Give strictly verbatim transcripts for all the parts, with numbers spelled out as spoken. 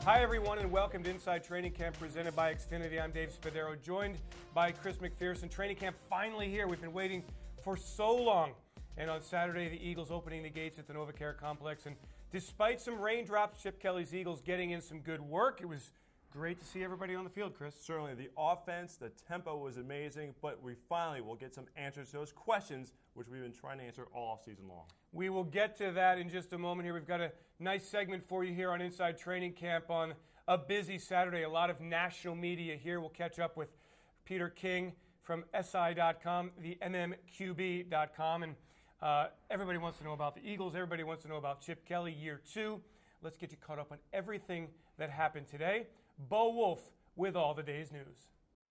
Hi, everyone, and welcome to Inside Training Camp presented by Xfinity. I'm Dave Spadaro, joined by Chris McPherson. Training camp finally here. We've been waiting for so long. And on Saturday, the Eagles opening the gates at the NovaCare Complex. And despite some raindrops, Chip Kelly's Eagles getting in some good work. It was great to see everybody on the field, Chris. Certainly the offense, the tempo was amazing, but we finally will get some answers to those questions, which we've been trying to answer all season long. We will get to that in just a moment here. We've got a nice segment for you here on Inside Training Camp on a busy Saturday. A lot of national media here. We'll catch up with Peter King from S I dot com, the M M Q B dot com, and uh, everybody wants to know about the Eagles. Everybody wants to know about Chip Kelly, year two. Let's get you caught up on everything that happened today. Bo Wolf with all the day's news.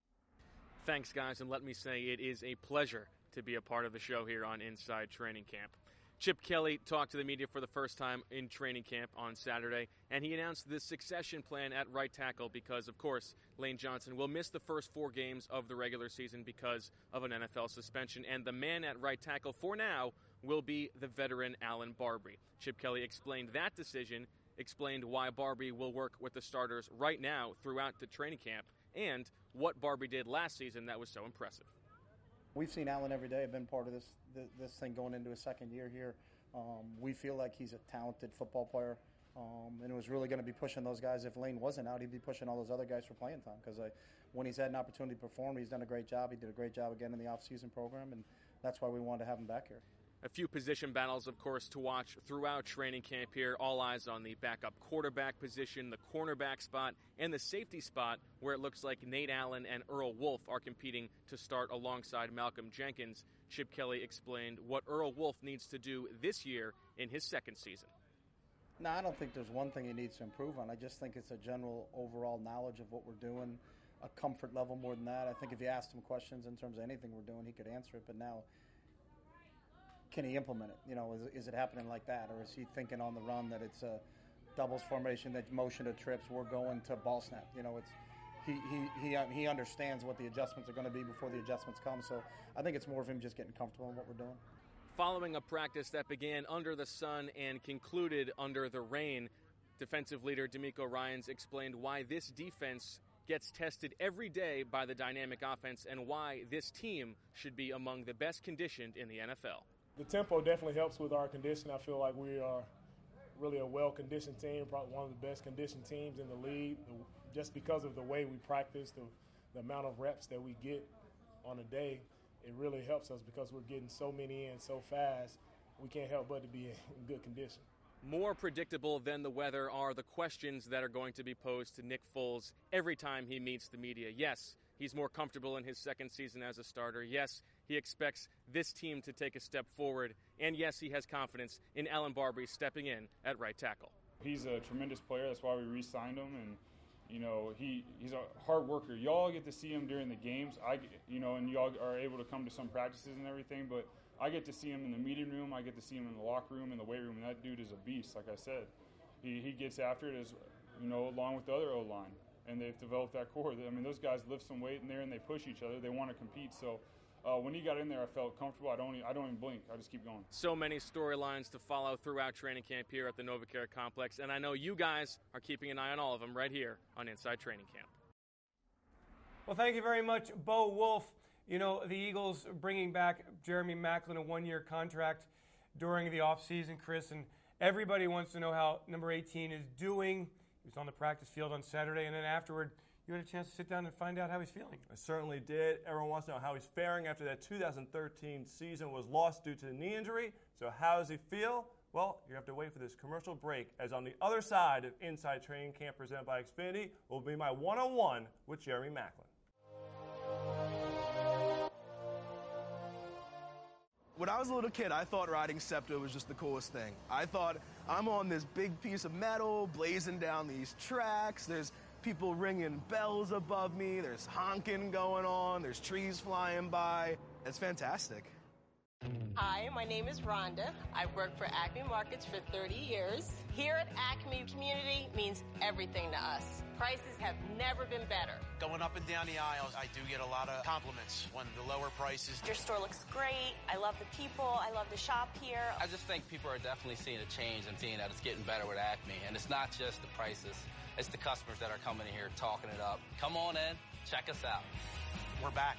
Thanks, guys, and let me say it is a pleasure to be a part of the show here on Inside Training Camp. Chip Kelly talked to the media for the first time in training camp on Saturday, and he announced the succession plan at right tackle because, of course, Lane Johnson will miss the first four games of the regular season because of an N F L suspension, and the man at right tackle for now will be the veteran Allen Barbre. Chip Kelly explained that decision, explained why Barbre will work with the starters right now throughout the training camp, and what Barbre did last season that was so impressive. We've seen Allen every day. I've been part of this this thing going into his second year here. Um, we feel like he's a talented football player, um, and it was really going to be pushing those guys. If Lane wasn't out, he'd be pushing all those other guys for playing time because when he's had an opportunity to perform, he's done a great job. He did a great job again in the off-season program, and that's why we wanted to have him back here. A few position battles, of course, to watch throughout training camp here. All eyes on the backup quarterback position, the cornerback spot, and the safety spot where it looks like Nate Allen and Earl Wolff are competing to start alongside Malcolm Jenkins. Chip Kelly explained what Earl Wolff needs to do this year in his second season. No, I don't think there's one thing he needs to improve on. I just think it's a general overall knowledge of what we're doing, a comfort level more than that. I think if you asked him questions in terms of anything we're doing, he could answer it, but now can he implement it? You know, is, is it happening like that? Or is he thinking on the run that it's a doubles formation, that motion to trips, we're going to ball snap? You know, it's he he he, he understands what the adjustments are going to be before the adjustments come. So I think it's more of him just getting comfortable in what we're doing. Following a practice that began under the sun and concluded under the rain, defensive leader DeMeco Ryans explained why this defense gets tested every day by the dynamic offense and why this team should be among the best conditioned in the N F L. The tempo definitely helps with our condition. I feel like we are really a well-conditioned team, probably one of the best conditioned teams in the league, just because of the way we practice, the, the amount of reps that we get on a day. It really helps us because we're getting so many in so fast, we can't help but to be in good condition. More predictable than the weather are the questions that are going to be posed to Nick Foles every time he meets the media. Yes, he's more comfortable in his second season as a starter. Yes, he expects this team to take a step forward. And yes, he has confidence in Allen Barbre stepping in at right tackle. He's a tremendous player. That's why we re-signed him. And, you know, he, he's a hard worker. Y'all get to see him during the games. I, you know, and y'all are able to come to some practices and everything. But I get to see him in the meeting room. I get to see him in the locker room, in the weight room. And that dude is a beast, like I said. He, he gets after it, as you know, along with the other O-line. And they've developed that core. I mean, those guys lift some weight in there and they push each other. They want to compete. So uh, when he got in there, I felt comfortable. I don't, I don't even blink. I just keep going. So many storylines to follow throughout training camp here at the NovaCare Complex. And I know you guys are keeping an eye on all of them right here on Inside Training Camp. Well, thank you very much, Bo Wolf. You know, the Eagles bringing back Jeremy Maclin, a one-year contract during the offseason, Chris. And everybody wants to know how number eighteen is doing. He was on the practice field on Saturday, and then afterward, you had a chance to sit down and find out how he's feeling. I certainly did. Everyone wants to know how he's faring after that two thousand thirteen season was lost due to the knee injury. So how does he feel? Well, you have to wait for this commercial break, as on the other side of Inside Training Camp presented by Xfinity will be my one-on-one with Jeremy Maclin. When I was a little kid, I thought riding SEPTA was just the coolest thing. I thought, I'm on this big piece of metal, blazing down these tracks, there's people ringing bells above me, there's honking going on, there's trees flying by. It's fantastic. Hi, my name is Rhonda. I've worked for Acme Markets for thirty years. Here at Acme, community means everything to us. Prices have never been better. Going up and down the aisles, I do get a lot of compliments when the lower prices. Your store looks great. I love the people. I love the shop here. I just think people are definitely seeing a change and seeing that it's getting better with Acme. And it's not just the prices. It's the customers that are coming in here talking it up. Come on in. Check us out. We're back.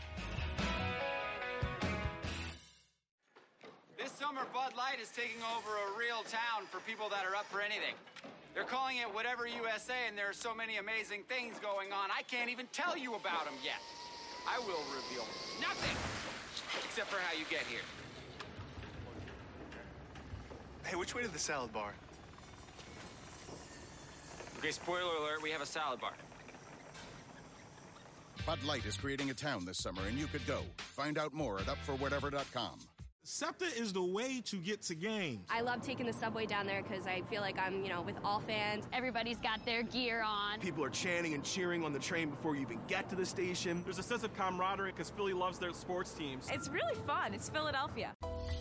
This summer, Bud Light is taking over a real town for people that are up for anything. They're calling it Whatever U S A, and there are so many amazing things going on, I can't even tell you about them yet. I will reveal nothing, except for how you get here. Hey, which way to the salad bar? Okay, spoiler alert, we have a salad bar. Bud Light is creating a town this summer, and you could go. Find out more at up for whatever dot com. SEPTA is the way to get to games. I love taking the subway down there because I feel like I'm, you know, with all fans. Everybody's got their gear on. People are chanting and cheering on the train before you even get to the station. There's a sense of camaraderie because Philly loves their sports teams. It's really fun. It's Philadelphia.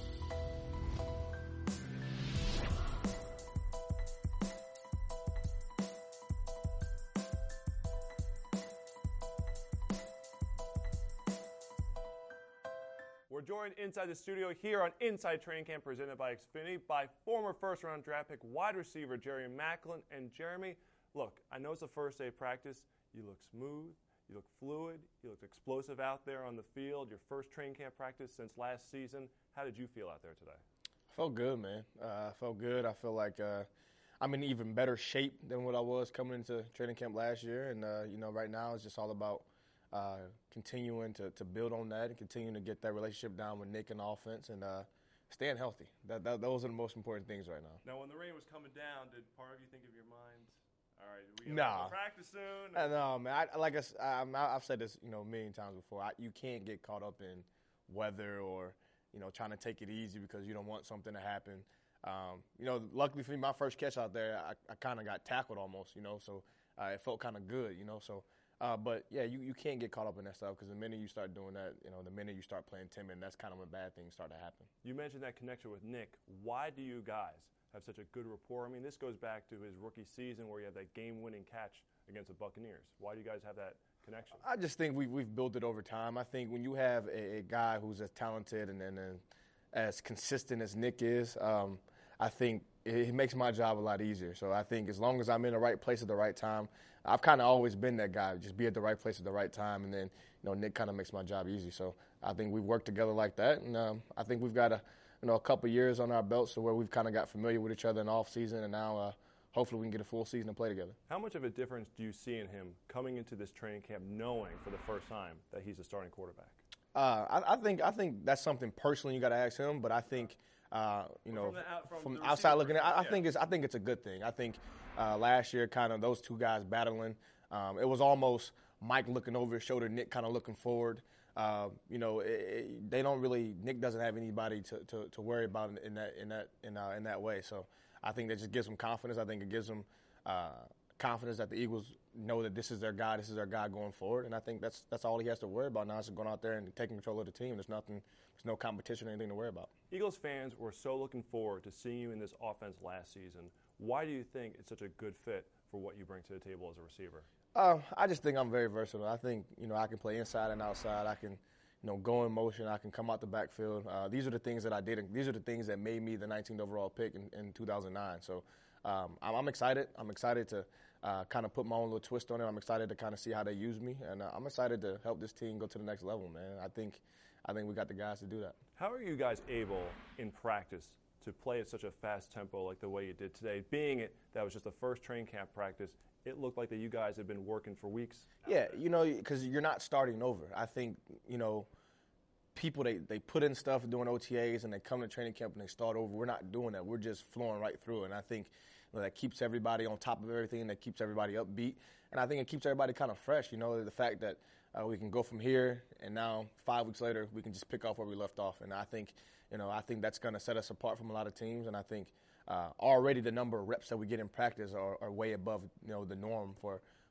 We're joined inside the studio here on Inside Training Camp presented by Xfinity by former first-round draft pick wide receiver Jeremy Maclin. And Jeremy, look, I know it's the first day of practice. You look smooth. You look fluid. You look explosive out there on the field. Your first training camp practice since last season. How did you feel out there today? I felt good, man. Uh, I felt good. I feel like uh, I'm in even better shape than what I was coming into training camp last year. And, uh, you know, right now it's just all about Uh, continuing to, to build on that and continuing to get that relationship down with Nick and offense and uh, staying healthy. That, that Those are the most important things right now. Now, when the rain was coming down, did part of you think of your mind, all right, we nah. to practice soon? I know, man. I, like I, I, I've said this, you know, a million times before. I, you can't get caught up in weather or, you know, trying to take it easy because you don't want something to happen. Um, you know, luckily for me, my first catch out there, I, I kind of got tackled almost, you know, so uh, it felt kind of good, you know, so. Uh, but, yeah, you, you can't get caught up in that stuff because the minute you start doing that, you know, the minute you start playing timid, that's kind of when bad things start to happen. You mentioned that connection with Nick. Why do you guys have such a good rapport? I mean, this goes back to his rookie season where you have that game-winning catch against the Buccaneers. Why do you guys have that connection? I just think we, we've built it over time. I think when you have a, a guy who's as talented and, and, and as consistent as Nick is, um, I think it, it makes my job a lot easier. So I think as long as I'm in the right place at the right time, I've kind of always been that guy, just be at the right place at the right time, and then, you know, Nick kind of makes my job easy. So I think we've worked together like that, and um, I think we've got a, you know, a couple years on our belts to where we've kind of got familiar with each other in the off season, and now uh, hopefully we can get a full season and play together. How much of a difference do you see in him coming into this training camp knowing for the first time that he's a starting quarterback? Uh, I, I think I think that's something personally you got to ask him, but I think. Uh, you know, from, the out, from, from the outside looking at, I, I yeah. think it's I think it's a good thing. I think uh, last year, kind of those two guys battling, um, it was almost Mike looking over his shoulder, Nick kind of looking forward. Uh, you know, it, it, they don't really. Nick doesn't have anybody to, to, to worry about in, in that in that in, uh, in that way. So I think that just gives them confidence. I think it gives them uh, confidence that the Eagles know that this is their guy, this is their guy going forward. And I think that's that's all he has to worry about now is going out there and taking control of the team. There's nothing. There's no competition or anything to worry about. Eagles fans were so looking forward to seeing you in this offense last season. Why do you think it's such a good fit for what you bring to the table as a receiver? Uh, I just think I'm very versatile. I think, you know, I can play inside and outside. I can, you know, go in motion. I can come out the backfield. Uh, these are the things that I did. These are the things that made me the nineteenth overall pick in, in two thousand nine. So um, I'm, I'm excited. I'm excited to uh, kind of put my own little twist on it. I'm excited to kind of see how they use me. And uh, I'm excited to help this team go to the next level, man. I think I think we got the guys to do that. How are you guys able in practice to play at such a fast tempo like the way you did today? Being it that was just the first training camp practice, it looked like that you guys had been working for weeks. Yeah, you know, because you're not starting over. I think, you know, people, they, they put in stuff during O T As and they come to training camp and they start over. We're not doing that. We're just flowing right through it. And I think you know, that keeps everybody on top of everything. That keeps everybody upbeat. And I think it keeps everybody kind of fresh, you know, the fact that uh, we can go from here and now five weeks later we can just pick off where we left off. And I think, you know, I think that's going to set us apart from a lot of teams. And I think uh, already the number of reps that we get in practice are, are way above, you know, the norm for,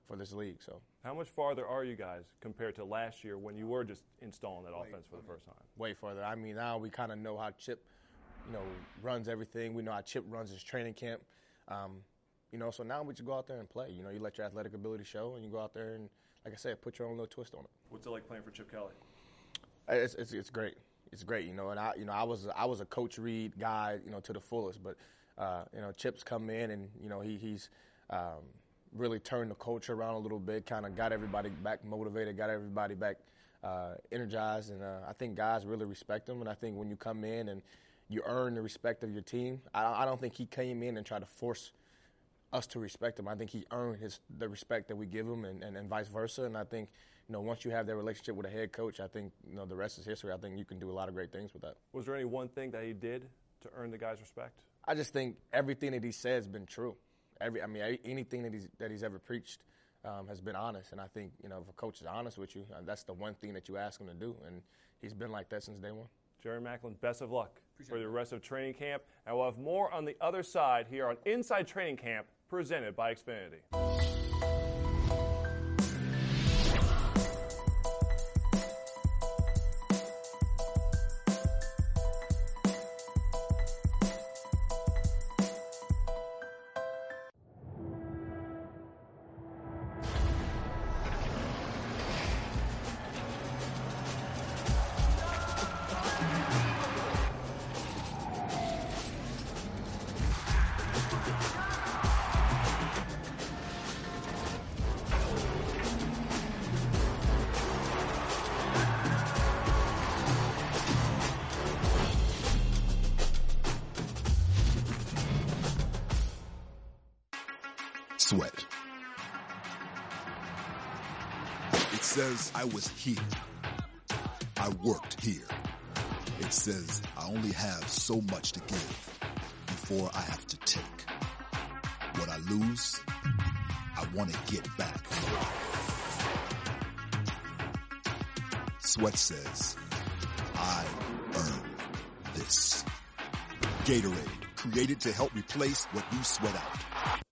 for this league. So, how much farther are you guys compared to last year when you were just installing that offense for the first time? Way further. I mean, now we kind of know how Chip, you know, runs everything. We know how Chip runs his training camp. Um, you know, so now we just go out there and play. You know, you let your athletic ability show, and you go out there and, like I said, put your own little twist on it. What's it like playing for Chip Kelly? It's it's, it's great. It's great. You know, and I you know I was I was a Coach Reed guy, you know, to the fullest. But uh, you know, Chip's come in, and you know he he's um, really turned the culture around a little bit. Kind of got everybody back motivated, got everybody back uh, energized, and uh, I think guys really respect him. And I think when you come in and you earn the respect of your team, I, I don't think he came in and tried to force us to respect him. I think he earned his the respect that we give him, and, and, and vice versa. And I think, you know, once you have that relationship with a head coach, I think, you know, the rest is history. I think you can do a lot of great things with that. Was there any one thing that he did to earn the guys' respect? I just think everything that he said has been true. Every, I mean, anything that he's that he's ever preached um, has been honest. And I think, you know, if a coach is honest with you, uh, that's the one thing that you ask him to do. And he's been like that since day one. Jerry Maclin, best of luck Appreciate for the rest of training camp. And we'll have more on the other side here on Inside Training Camp, presented by Xfinity. Sweat. It says I was here. I worked here. It says I only have so much to give before I have to take. What I lose, I want to get back. Sweat says I earned this. Gatorade, created to help replace what you sweat out.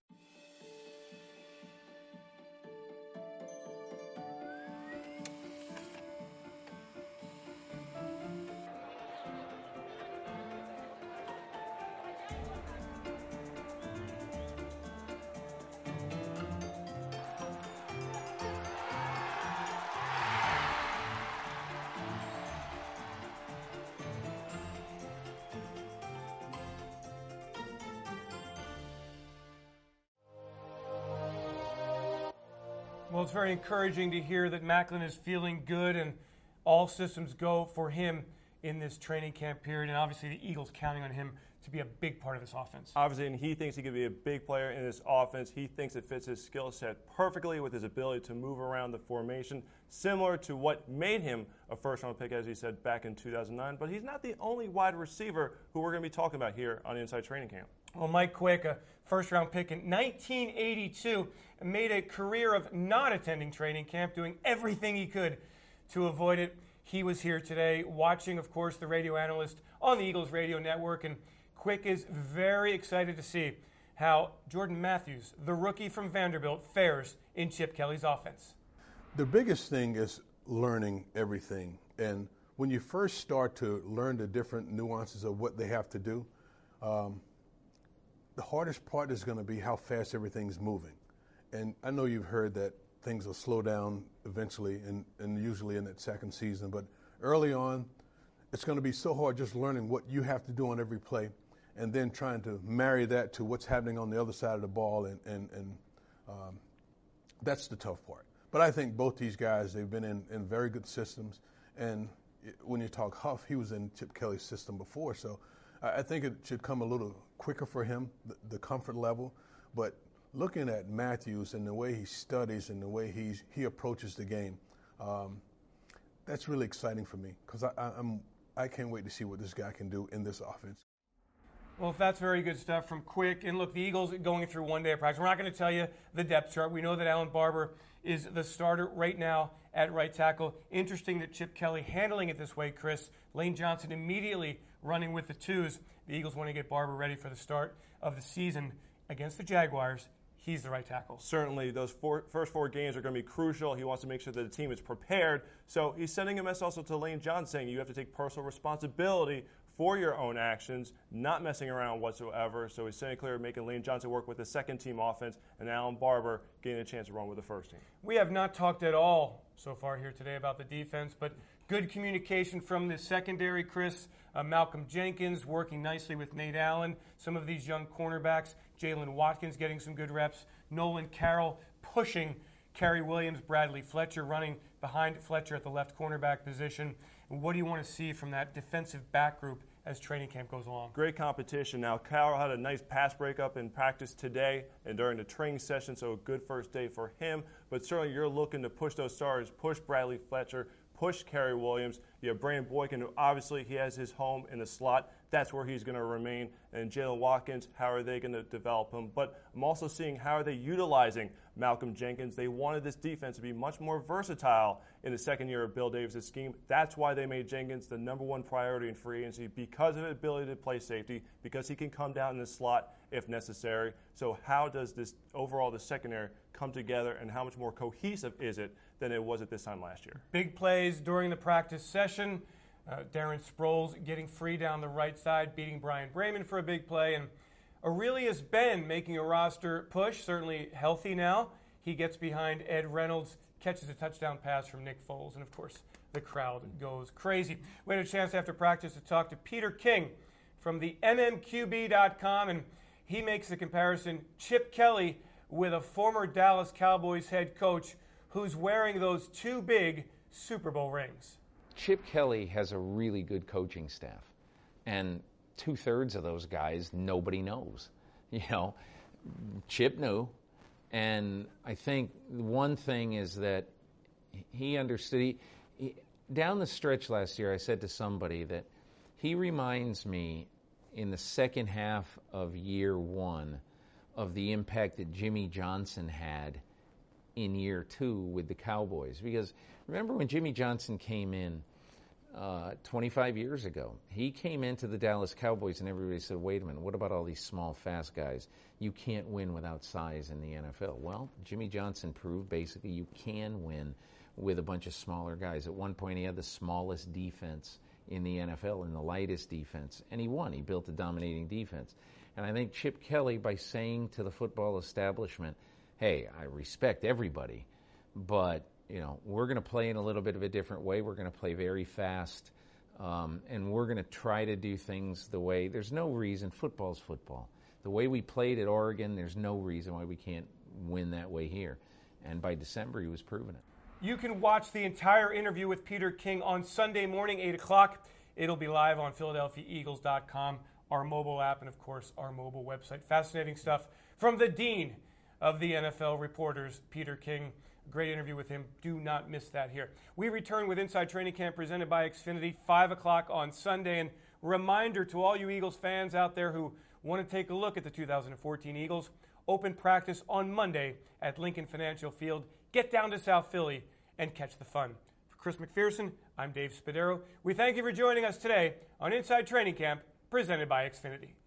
Well, it's very encouraging to hear that Maclin is feeling good and all systems go for him in this training camp period. And obviously the Eagles counting on him to be a big part of this offense. Obviously, and he thinks he could be a big player in this offense. He thinks it fits his skill set perfectly with his ability to move around the formation, similar to what made him a first-round pick, as he said, back in two thousand nine. But he's not the only wide receiver who we're going to be talking about here on Inside Training Camp. Well, Mike Quick, a first-round pick in nineteen eighty-two, made a career of not attending training camp, doing everything he could to avoid it. He was here today watching, of course, the radio analyst on the Eagles radio network, and Quick is very excited to see how Jordan Matthews, the rookie from Vanderbilt, fares in Chip Kelly's offense. The biggest thing is learning everything. And when you first start to learn the different nuances of what they have to do, um, the hardest part is going to be how fast everything's moving. And I know you've heard that things will slow down eventually and, and usually in that second season. But early on, it's going to be so hard just learning what you have to do on every play and then trying to marry that to what's happening on the other side of the ball. And, and, and um, that's the tough part. But I think both these guys, they've been in, in very good systems. And when you talk Huff, he was in Chip Kelly's system before. So I think it should come a little quicker for him, the, the comfort level. But looking at Matthews and the way he studies and the way he's, he approaches the game, um, that's really exciting for me because I, I, I'm I can't wait to see what this guy can do in this offense. Well, that's very good stuff from Quick. And look, the Eagles going through one day of practice. We're not going to tell you the depth chart. We know that Alan Barber is the starter right now at right tackle. Interesting that Chip Kelly handling it this way, Chris. Lane Johnson immediately running with the twos. The Eagles want to get Barber ready for the start of the season against the Jaguars he's the right tackle. Certainly, those four, first four games are going to be crucial. He wants to make sure that the team is prepared. So he's sending a message also to Lane Johnson saying you have to take personal responsibility for your own actions, not messing around whatsoever. So he's sending clear, making Lane Johnson work with the second team offense, and Alan Barber getting a chance to run with the first team. We have not talked at all so far here today about the defense, but good communication from the secondary, Chris. Uh, Malcolm Jenkins working nicely with Nate Allen. Some of these young cornerbacks, Jalen Watkins getting some good reps. Nolan Carroll pushing Kerry Williams, Bradley Fletcher running behind Fletcher at the left cornerback position. And what do you want to see from that defensive back group as training camp goes along? Great competition. Now, Carroll had a nice pass breakup in practice today and during the training session, so a good first day for him. But certainly you're looking to push those stars, push Bradley Fletcher, push Kerry Williams. You have Brandon Boykin, who obviously he has his home in the slot. That's where he's going to remain. And Jalen Watkins, how are they going to develop him? But I'm also seeing how are they utilizing Malcolm Jenkins. They wanted this defense to be much more versatile in the second year of Bill Davis' scheme. That's why they made Jenkins the number one priority in free agency, because of his ability to play safety, because he can come down in the slot if necessary. So how does this overall the secondary come together, and how much more cohesive is it than it was at this time last year? Big plays during the practice session. Uh, Darren Sproles getting free down the right side, beating Brian Brayman for a big play. And Aurelius Ben making a roster push, certainly healthy now. He gets behind Ed Reynolds, catches a touchdown pass from Nick Foles, and of course the crowd goes crazy. We had a chance after practice to talk to Peter King from the M M Q B dot com, and he makes the comparison, Chip Kelly with a former Dallas Cowboys head coach who's wearing those two big Super Bowl rings. Chip Kelly has a really good coaching staff, and two-thirds of those guys nobody knows. You know, Chip knew, and I think one thing is that he understood. He, he, down the stretch last year, I said to somebody that he reminds me in the second half of year one of the impact that Jimmy Johnson had in year two with the Cowboys. Because remember when Jimmy Johnson came in uh, twenty-five years ago, he came into the Dallas Cowboys and everybody said, wait a minute, what about all these small, fast guys? You can't win without size in the N F L. Well, Jimmy Johnson proved basically you can win with a bunch of smaller guys. At one point, he had the smallest defense in the N F L and the lightest defense, and he won. He built a dominating defense. And I think Chip Kelly, by saying to the football establishment, hey, I respect everybody, but you know we're going to play in a little bit of a different way. We're going to play very fast, um, and we're going to try to do things the way. There's no reason. Football's football. The way we played at Oregon, there's no reason why we can't win that way here. And by December, he was proving it. You can watch the entire interview with Peter King on Sunday morning, eight o'clock. It'll be live on Philadelphia Eagles dot com, our mobile app, and, of course, our mobile website. Fascinating stuff from the dean of the N F L reporters, Peter King. Great interview with him. Do not miss that here. We return with Inside Training Camp presented by Xfinity, five o'clock on Sunday. And reminder to all you Eagles fans out there who want to take a look at the two thousand fourteen Eagles, open practice on Monday at Lincoln Financial Field. Get down to South Philly and catch the fun. For Chris McPherson, I'm Dave Spadaro. We thank you for joining us today on Inside Training Camp presented by Xfinity.